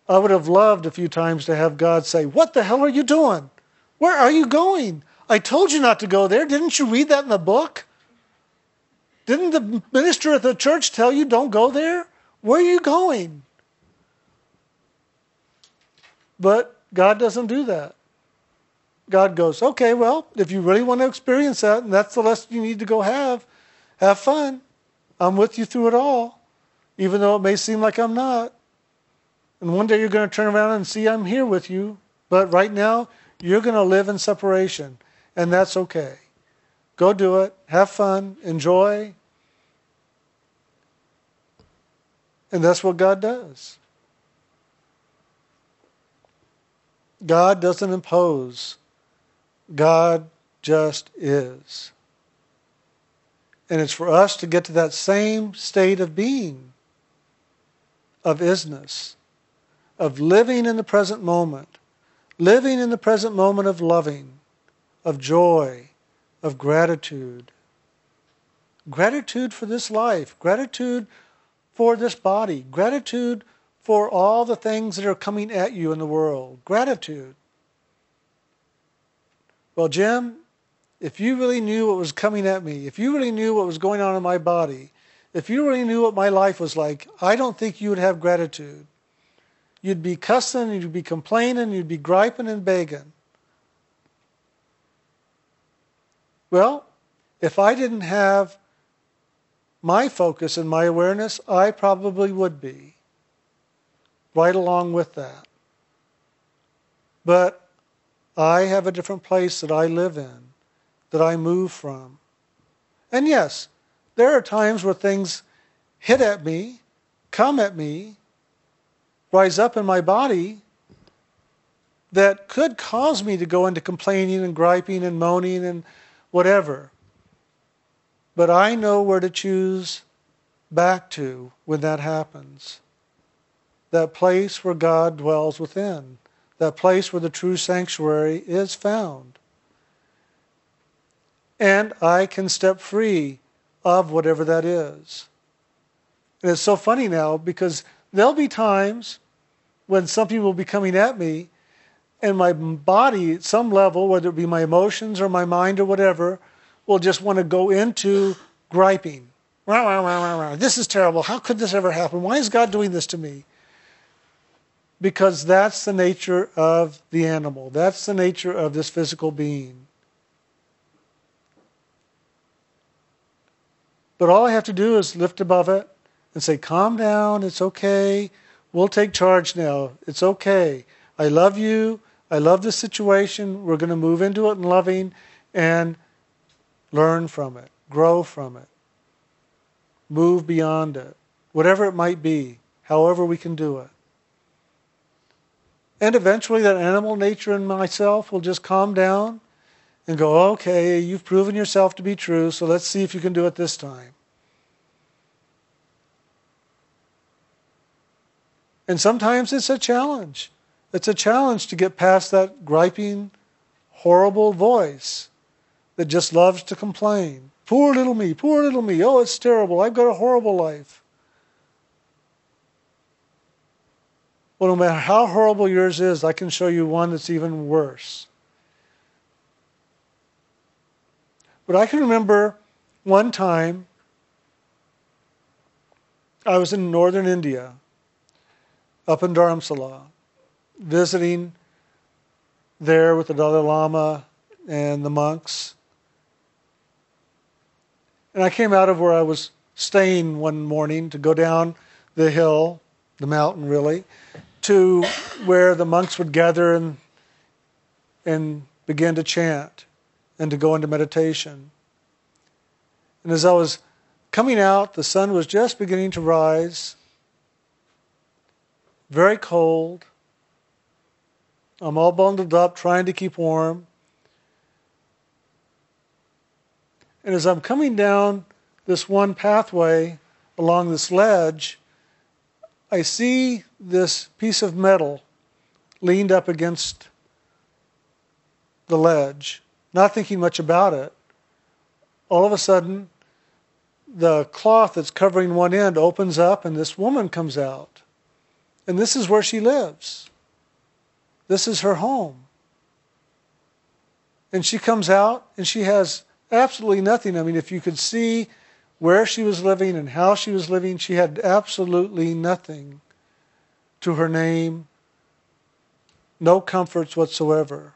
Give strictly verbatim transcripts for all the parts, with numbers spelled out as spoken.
I would have loved a few times to have God say, "What the hell are you doing? Where are you going? I told you not to go there. Didn't you read that in the book? Didn't the minister at the church tell you don't go there? Where are you going?" But God doesn't do that. God goes, "Okay, well, if you really want to experience that, and that's the lesson you need to go have, have fun. I'm with you through it all, even though it may seem like I'm not. And one day you're going to turn around and see I'm here with you. But right now, you're going to live in separation, and that's okay. Go do it. Have fun. Enjoy." And that's what God does. God doesn't impose. God just is. And it's for us to get to that same state of being, of isness, of living in the present moment, living in the present moment of loving, of joy, of gratitude. Gratitude for this life, gratitude for this body, gratitude for all the things that are coming at you in the world. Gratitude. Well, Jim, if you really knew what was coming at me, if you really knew what was going on in my body, if you really knew what my life was like, I don't think you would have gratitude. You'd be cussing, you'd be complaining, you'd be griping and begging. Well, if I didn't have my focus and my awareness, I probably would be right along with that. But I have a different place that I live in, that I move from. And yes, there are times where things hit at me, come at me, rise up in my body, that could cause me to go into complaining and griping and moaning and whatever. But I know where to choose back to when that happens. That place where God dwells within. That place where the true sanctuary is found. And I can step free of whatever that is. And it's so funny now because there'll be times when something will be coming at me and my body at some level, whether it be my emotions or my mind or whatever, will just want to go into griping. Rah, rah, rah, rah, rah. This is terrible. How could this ever happen? Why is God doing this to me? Because that's the nature of the animal. That's the nature of this physical being. But all I have to do is lift above it and say, "Calm down, it's okay. We'll take charge now. It's okay. I love you. I love this situation. We're going to move into it in loving and learn from it, grow from it, move beyond it, whatever it might be, however we can do it." And eventually that animal nature in myself will just calm down and go, "Okay, you've proven yourself to be true, so let's see if you can do it this time." And sometimes it's a challenge. It's a challenge to get past that griping, horrible voice that just loves to complain. Poor little me, poor little me. Oh, it's terrible. I've got a horrible life. Well, no matter how horrible yours is, I can show you one that's even worse. But I can remember one time I was in northern India, up in Dharamsala, visiting there with the Dalai Lama and the monks. And I came out of where I was staying one morning to go down the hill, the mountain really, to where the monks would gather and, and begin to chant and to go into meditation. And as I was coming out, the sun was just beginning to rise, very cold. I'm all bundled up, trying to keep warm. And as I'm coming down this one pathway along this ledge, I see this piece of metal leaned up against the ledge, not thinking much about it. All of a sudden, the cloth that's covering one end opens up and this woman comes out. And this is where she lives. This is her home. And she comes out and she has absolutely nothing. I mean, if you could see where she was living and how she was living, she had absolutely nothing to her name, no comforts whatsoever.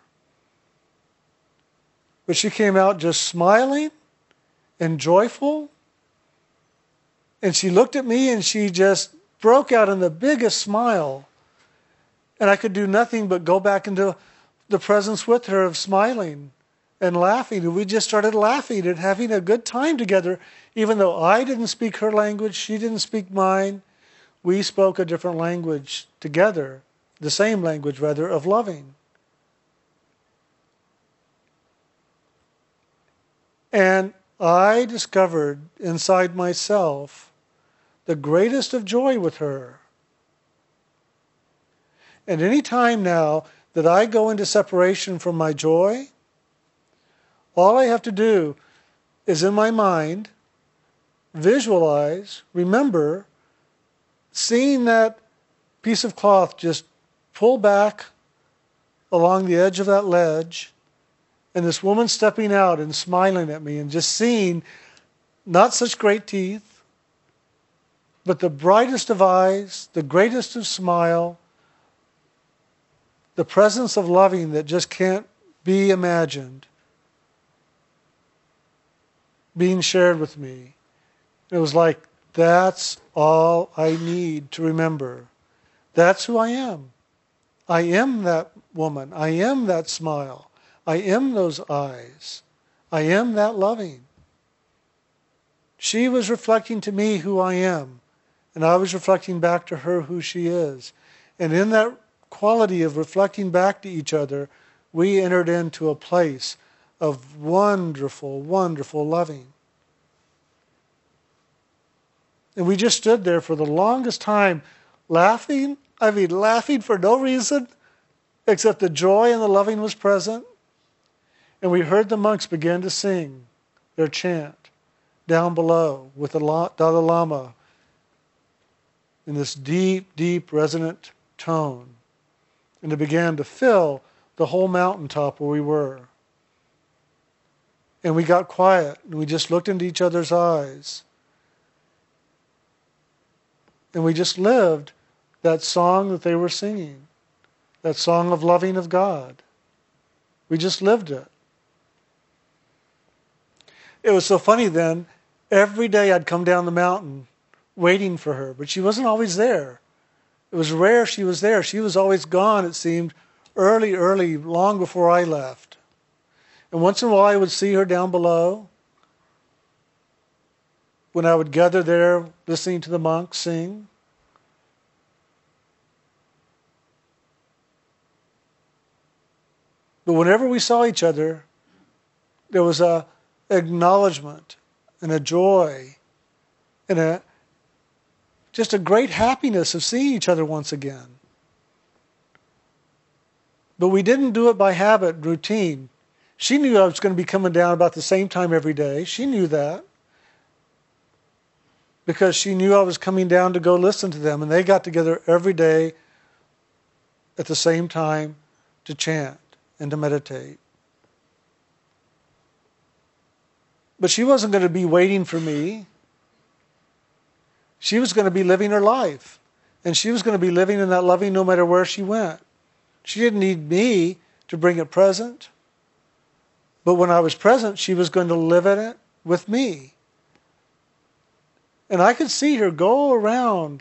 But she came out just smiling and joyful. And she looked at me and she just broke out in the biggest smile. And I could do nothing but go back into the presence with her of smiling and laughing. And we just started laughing and having a good time together. Even though I didn't speak her language, she didn't speak mine, we spoke a different language together, the same language rather, of loving. And I discovered inside myself the greatest of joy with her. And any time now that I go into separation from my joy, all I have to do is in my mind visualize, remember, seeing that piece of cloth just pull back along the edge of that ledge, and this woman stepping out and smiling at me, and just seeing not such great teeth, but the brightest of eyes, the greatest of smile, the presence of loving that just can't be imagined, being shared with me. It was like, that's all I need to remember. That's who I am. I am that woman. I am that smile. I am those eyes. I am that loving. She was reflecting to me who I am, and I was reflecting back to her who she is. And in that quality of reflecting back to each other, we entered into a place of wonderful, wonderful loving. And we just stood there for the longest time laughing. I mean, laughing for no reason except the joy and the loving was present. And we heard the monks begin to sing their chant down below with the Dalai Lama in this deep, deep, resonant tone. And it began to fill the whole mountaintop where we were. And we got quiet, and we just looked into each other's eyes. And we just lived that song that they were singing, that song of loving of God. We just lived it. It was so funny then, every day I'd come down the mountain waiting for her, but she wasn't always there. It was rare she was there. She was always gone, it seemed, early, early, long before I left. And once in a while I would see her down below when I would gather there listening to the monks sing. But whenever we saw each other, there was a acknowledgement and a joy and a just a great happiness of seeing each other once again. But we didn't do it by habit, routine. She knew I was going to be coming down about the same time every day. She knew that. Because she knew I was coming down to go listen to them. And they got together every day at the same time to chant and to meditate. But she wasn't going to be waiting for me. She was going to be living her life. And she was going to be living in that loving no matter where she went. She didn't need me to bring it present. But when I was present, she was going to live in it with me. And I could see her go around.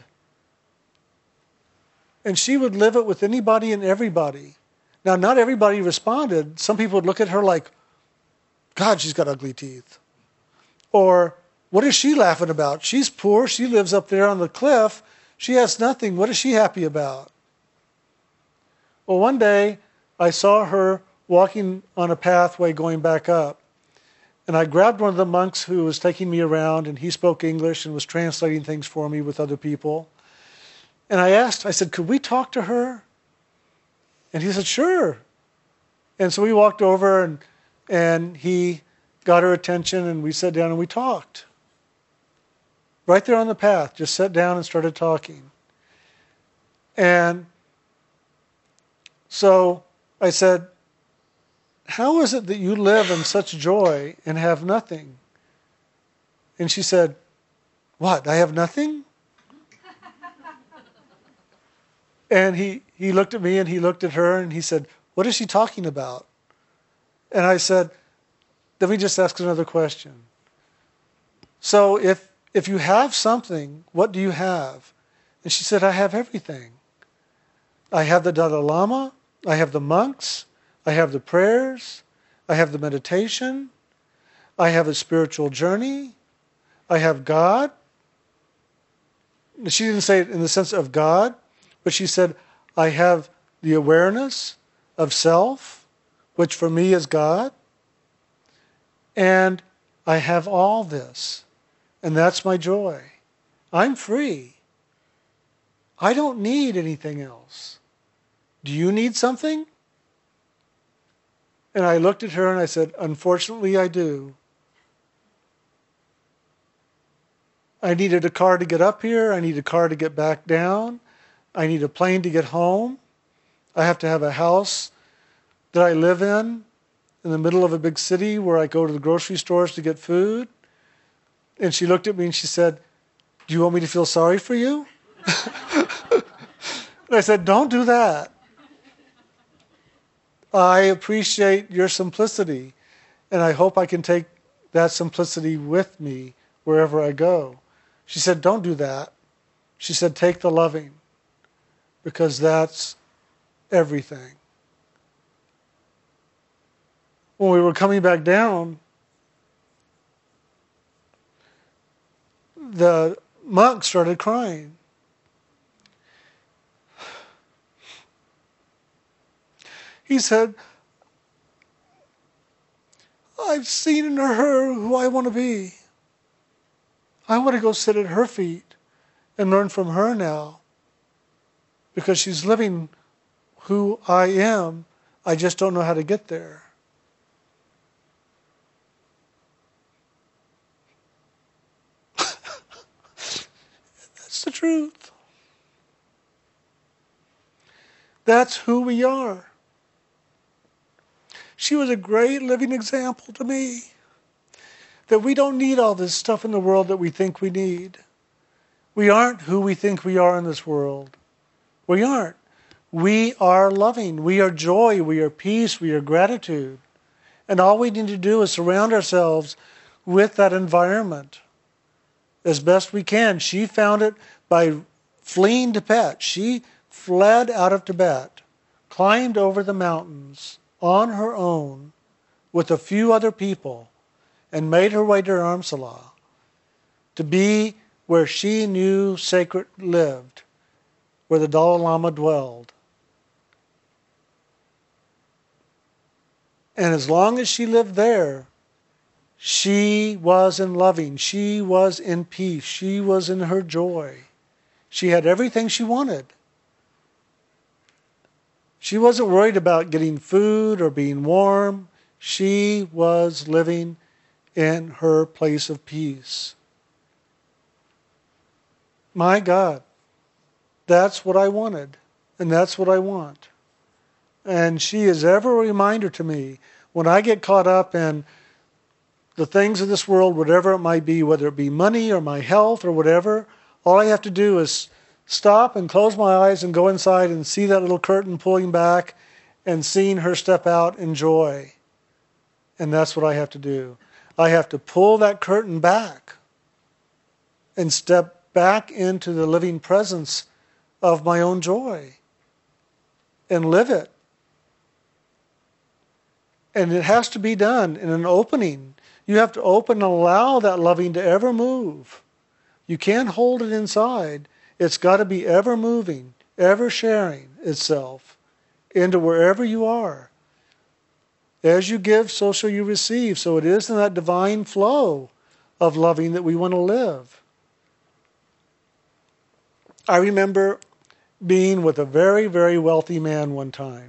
And she would live it with anybody and everybody. Now, not everybody responded. Some people would look at her like, God, she's got ugly teeth. Or, what is she laughing about? She's poor. She lives up there on the cliff. She has nothing. What is she happy about? Well, one day, I saw her walking on a pathway going back up. And I grabbed one of the monks who was taking me around, and he spoke English and was translating things for me with other people. And I asked, I said, could we talk to her? And he said, sure. And so we walked over, and, and he got her attention, and we sat down and we talked. Right there on the path, just sat down and started talking. And so I said, how is it that you live in such joy and have nothing? And she said, what, I have nothing? And he, he looked at me and he looked at her and he said, what is she talking about? And I said, let me just ask another question. So if if you have something, what do you have? And she said, I have everything. I have the Dalai Lama, I have the monks, I have the prayers, I have the meditation, I have a spiritual journey, I have God. She didn't say it in the sense of God, but she said, I have the awareness of self, which for me is God, and I have all this. And that's my joy. I'm free. I don't need anything else. Do you need something? And I looked at her and I said, unfortunately, I do. I needed a car to get up here. I need a car to get back down. I need a plane to get home. I have to have a house that I live in, in the middle of a big city where I go to the grocery stores to get food. And she looked at me and she said, do you want me to feel sorry for you? And I said, don't do that. I appreciate your simplicity, and I hope I can take that simplicity with me wherever I go. She said, don't do that. She said, take the loving, because that's everything. When we were coming back down, the monk started crying. He said, I've seen in her who I want to be. I want to go sit at her feet and learn from her now, because she's living who I am. I just don't know how to get there. That's the truth. That's who we are. She was a great living example to me that we don't need all this stuff in the world that we think we need. We aren't who we think we are in this world. We aren't. We are loving. We are joy. We are peace. We are gratitude. And all we need to do is surround ourselves with that environment as best we can. She found it by fleeing Tibet. She fled out of Tibet, climbed over the mountains on her own with a few other people, and made her way to Dharamsala to be where she knew sacred lived, where the Dalai Lama dwelled. And as long as she lived there, she was in loving, she was in peace, she was in her joy. She had everything she wanted. She wasn't worried about getting food or being warm. She was living in her place of peace. My God, that's what I wanted, and that's what I want. And she is ever a reminder to me when I get caught up in the things of this world, whatever it might be, whether it be money or my health or whatever, all I have to do is stop and close my eyes and go inside and see that little curtain pulling back and seeing her step out in joy. And that's what I have to do. I have to pull that curtain back and step back into the living presence of my own joy and live it. And it has to be done in an opening. You have to open and allow that loving to ever move. You can't hold it inside. It's got to be ever moving, ever sharing itself into wherever you are. As you give, so shall you receive. So it is in that divine flow of loving that we want to live. I remember being with a very, very wealthy man one time.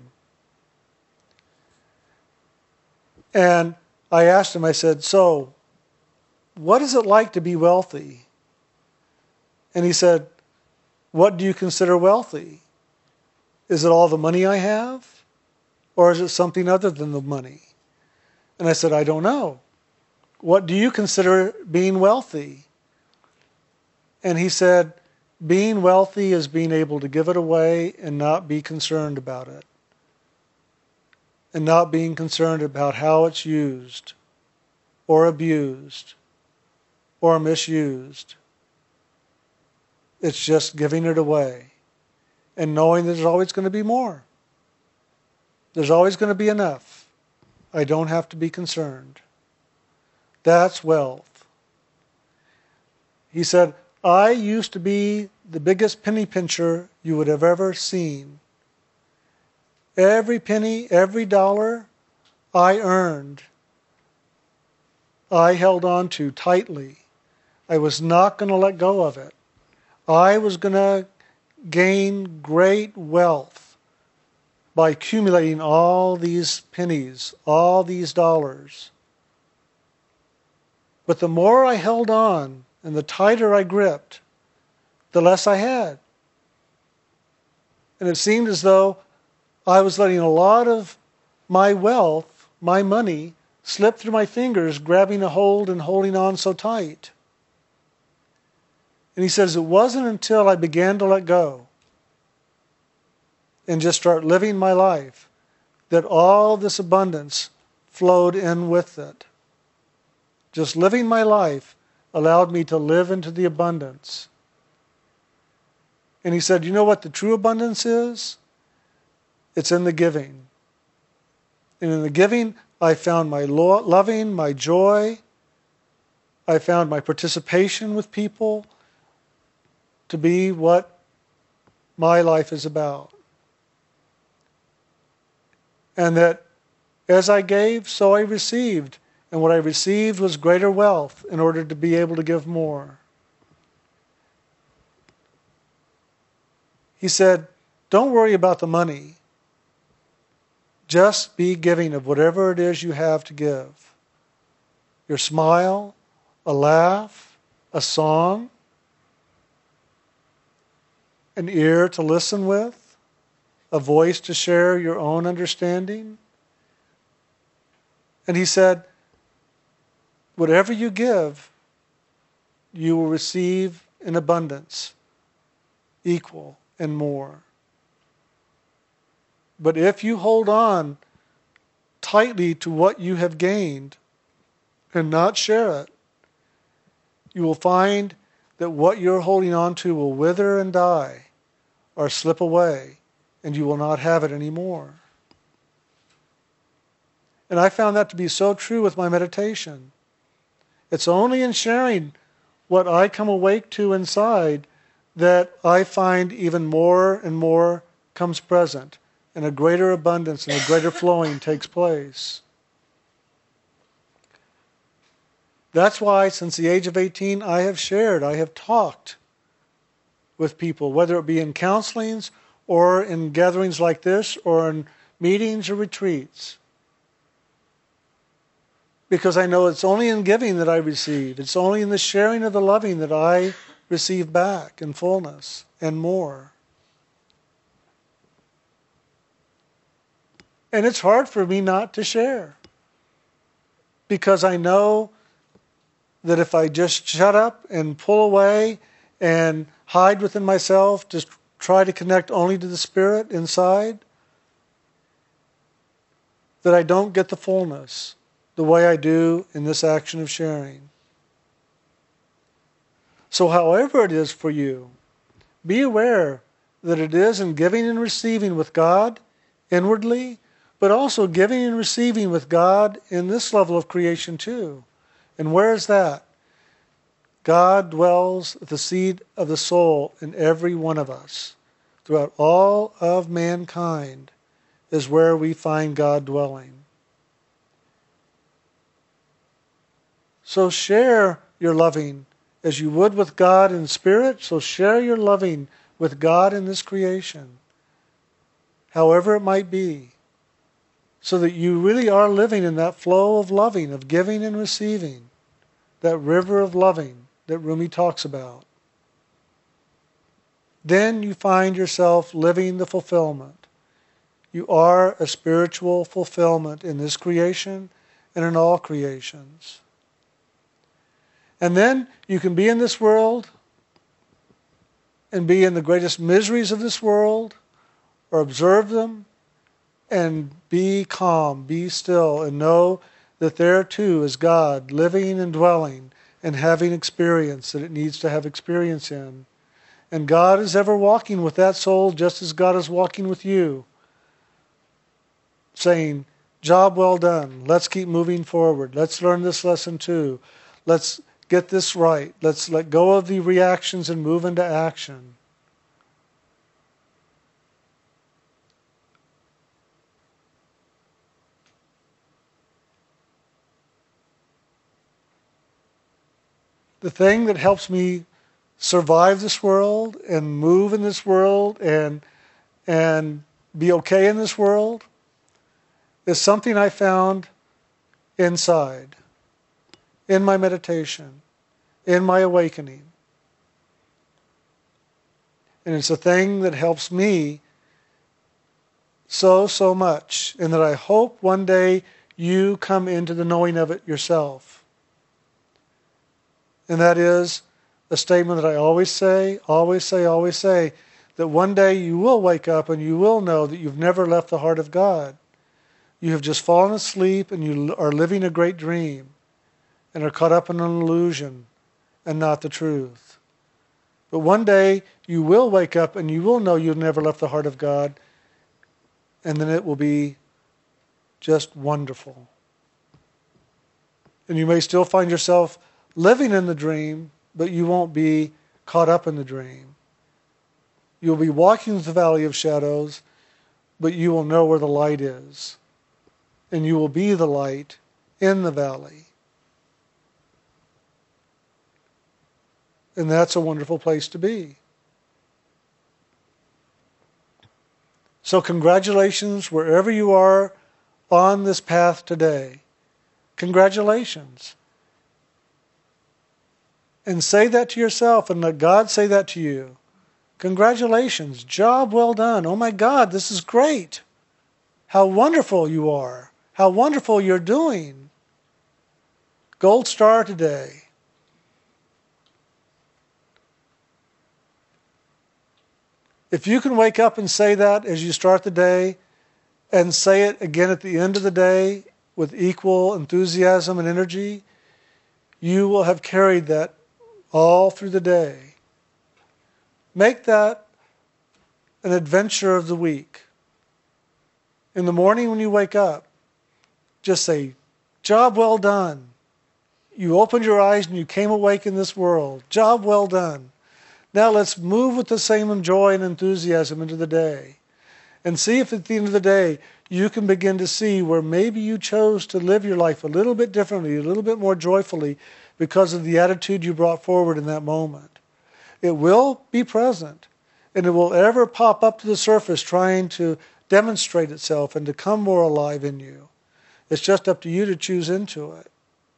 And I asked him, I said, so, what is it like to be wealthy? And he said, what do you consider wealthy? Is it all the money I have? Or is it something other than the money? And I said, I don't know. What do you consider being wealthy? And he said, being wealthy is being able to give it away and not be concerned about it. And not being concerned about how it's used, or abused, or misused. It's just giving it away. And knowing there's always going to be more. There's always going to be enough. I don't have to be concerned. That's wealth. He said, I used to be the biggest penny pincher you would have ever seen. Every penny, every dollar I earned, I held on to tightly. I was not going to let go of it. I was going to gain great wealth by accumulating all these pennies, all these dollars. But the more I held on and the tighter I gripped, the less I had. And it seemed as though I was letting a lot of my wealth, my money, slip through my fingers, grabbing a hold and holding on so tight. And he says, it wasn't until I began to let go and just start living my life that all this abundance flowed in with it. Just living my life allowed me to live into the abundance. And he said, you know what the true abundance is? It's in the giving. And in the giving, I found my lo- loving, my joy. I found my participation with people to be what my life is about. And that as I gave, so I received. And what I received was greater wealth in order to be able to give more. He said, don't worry about the money. Just be giving of whatever it is you have to give. Your smile, a laugh, a song, an ear to listen with, a voice to share your own understanding. And he said, whatever you give, you will receive in abundance, equal and more. But if you hold on tightly to what you have gained and not share it, you will find that what you're holding on to will wither and die or slip away, and you will not have it anymore. And I found that to be so true with my meditation. It's only in sharing what I come awake to inside that I find even more and more comes present, and a greater abundance and a greater flowing takes place. That's why since the age of eighteen I have shared, I have talked with people, whether it be in counselings or in gatherings like this or in meetings or retreats. Because I know it's only in giving that I receive. It's only in the sharing of the loving that I receive back in fullness and more. And it's hard for me not to share. Because I know that if I just shut up and pull away and hide within myself, just try to connect only to the Spirit inside, that I don't get the fullness the way I do in this action of sharing. So however it is for you, be aware that it is in giving and receiving with God inwardly, but also giving and receiving with God in this level of creation too. And where is that? God dwells at the seed of the soul in every one of us. Throughout all of mankind is where we find God dwelling. So share your loving as you would with God in spirit, so share your loving with God in this creation, however it might be, so that you really are living in that flow of loving, of giving and receiving, that river of loving that Rumi talks about. then you find yourself living the fulfillment. You are a spiritual fulfillment in this creation and in all creations. And then you can be in this world and be in the greatest miseries of this world, or observe them, and be calm, be still, and know that there too is God living and dwelling and having experience that it needs to have experience in. And God is ever walking with that soul just as God is walking with you, saying, job well done, let's keep moving forward, let's learn this lesson too, let's get this right, let's let go of the reactions and move into action. The thing that helps me survive this world and move in this world and and be okay in this world is something I found inside, in my meditation, in my awakening. And it's a thing that helps me so, so much, and that I hope one day you come into the knowing of it yourself. And that is a statement that I always say, always say, always say, that one day you will wake up and you will know that you've never left the heart of God. You have just fallen asleep and you are living a great dream and are caught up in an illusion and not the truth. But one day you will wake up and you will know you've never left the heart of God, and then it will be just wonderful. And you may still find yourself living in the dream, but you won't be caught up in the dream. You'll be walking through the valley of shadows, but you will know where the light is. And you will be the light in the valley. And that's a wonderful place to be. So congratulations wherever you are on this path today. Congratulations. And say that to yourself and let God say that to you. Congratulations. Job well done. Oh my God, this is great. How wonderful you are. How wonderful you're doing. Gold star today. If you can wake up and say that as you start the day, and say it again at the end of the day with equal enthusiasm and energy, you will have carried that all through the day. Make that an adventure of the week. In the morning when you wake up, just say, job well done. You opened your eyes and you came awake in this world. Job well done. Now let's move with the same joy and enthusiasm into the day. And see if at the end of the day you can begin to see where maybe you chose to live your life a little bit differently, a little bit more joyfully because of the attitude you brought forward in that moment. It will be present, and it will ever pop up to the surface trying to demonstrate itself and to come more alive in you. It's just up to you to choose into it.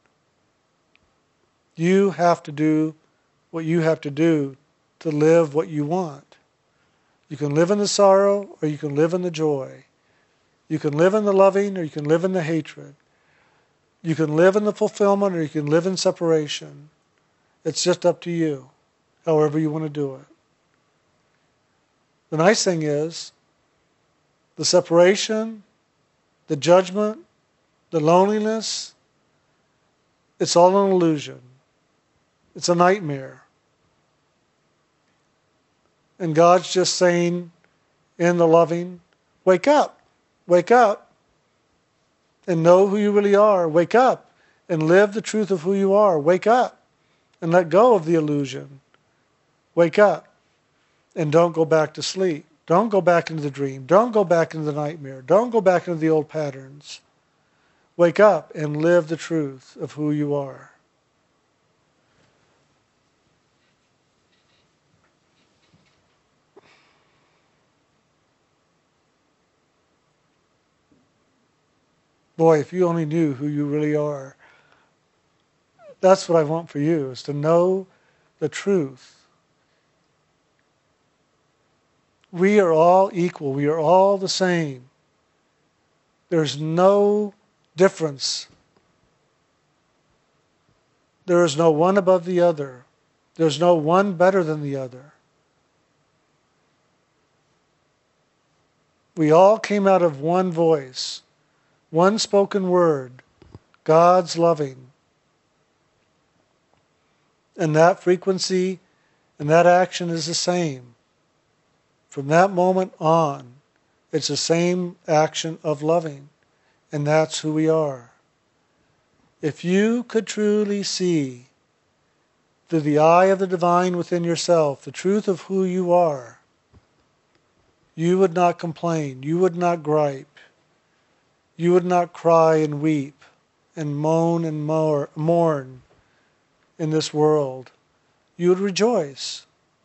You have to do what you have to do to live what you want. You can live in the sorrow or you can live in the joy. You can live in the loving or you can live in the hatred. You can live in the fulfillment or you can live in separation. It's just up to you, however you want to do it. The nice thing is, the separation, the judgment, the loneliness, it's all an illusion. It's a nightmare. And God's just saying in the loving, wake up, wake up, and know who you really are. Wake up and live the truth of who you are. Wake up and let go of the illusion. Wake up and don't go back to sleep. Don't go back into the dream. Don't go back into the nightmare. Don't go back into the old patterns. Wake up and live the truth of who you are. Boy, if you only knew who you really are. That's what I want for you, is to know the truth. We are all equal. We are all the same. There's no difference. There is no one above the other. There's no one better than the other. We all came out of one voice, one spoken word, God's loving. And that frequency and that action is the same. From that moment on, it's the same action of loving. And that's who we are. If you could truly see through the eye of the divine within yourself the truth of who you are, you would not complain. You would not gripe. You would not cry and weep and moan and mourn in this world. You would rejoice.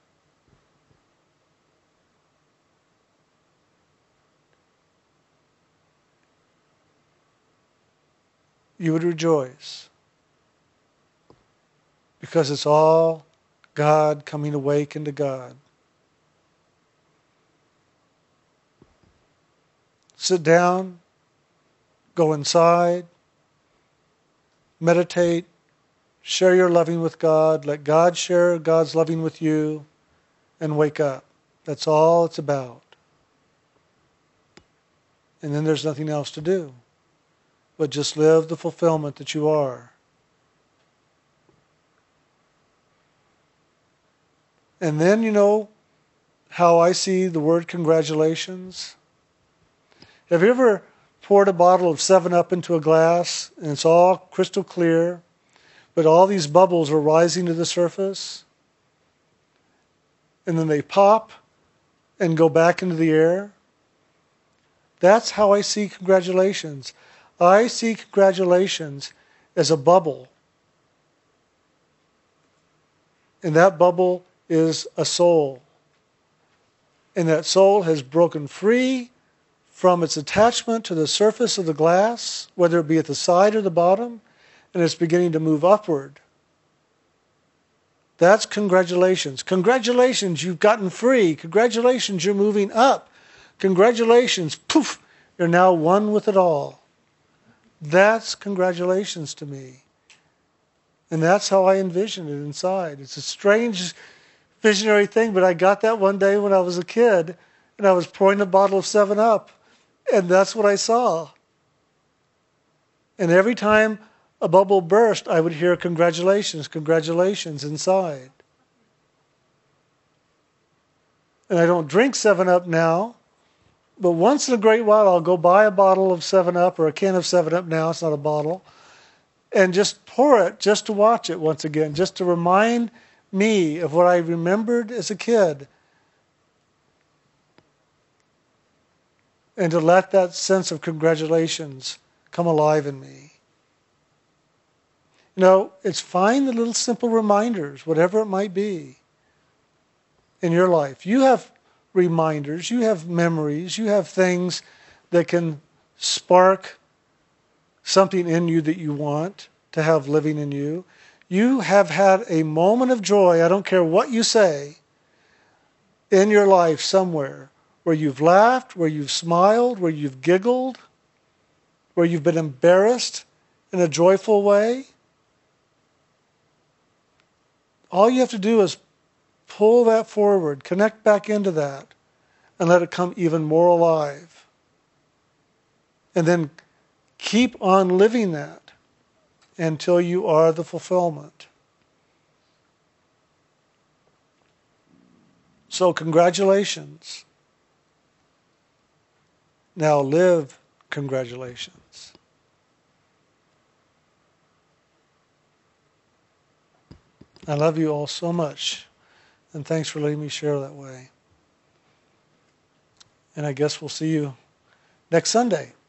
You would rejoice. Because it's all God coming awake into God. Sit down, go inside, meditate, share your loving with God, let God share God's loving with you, and wake up. That's all it's about. And then there's nothing else to do but just live the fulfillment that you are. And then, you know, how I see the word congratulations. Have you ever poured a bottle of seven up into a glass and it's all crystal clear, but all these bubbles are rising to the surface? And then they pop and go back into the air? That's how I see congratulations. I see congratulations as a bubble. And that bubble is a soul. And that soul has broken free from its attachment to the surface of the glass, whether it be at the side or the bottom, and it's beginning to move upward. That's congratulations. Congratulations, you've gotten free. Congratulations, you're moving up. Congratulations, poof, you're now one with it all. That's congratulations to me. And that's how I envision it inside. It's a strange visionary thing, but I got that one day when I was a kid, and I was pouring a bottle of seven up, and that's what I saw. And every time a bubble burst, I would hear congratulations, congratulations inside. And I don't drink seven up now, but once in a great while I'll go buy a bottle of seven up or a can of seven up now, it's not a bottle, and just pour it just to watch it once again, just to remind me of what I remembered as a kid. And to let that sense of congratulations come alive in me. You know, it's fine the little simple reminders, whatever it might be, in your life. You have reminders, you have memories, you have things that can spark something in you that you want to have living in you. You have had a moment of joy, I don't care what you say, in your life somewhere, where you've laughed, where you've smiled, where you've giggled, where you've been embarrassed in a joyful way. All you have to do is pull that forward, connect back into that, and let it come even more alive. And then keep on living that until you are the fulfillment. So congratulations. Now live congratulations. I love you all so much. And thanks for letting me share that way. And I guess we'll see you next Sunday.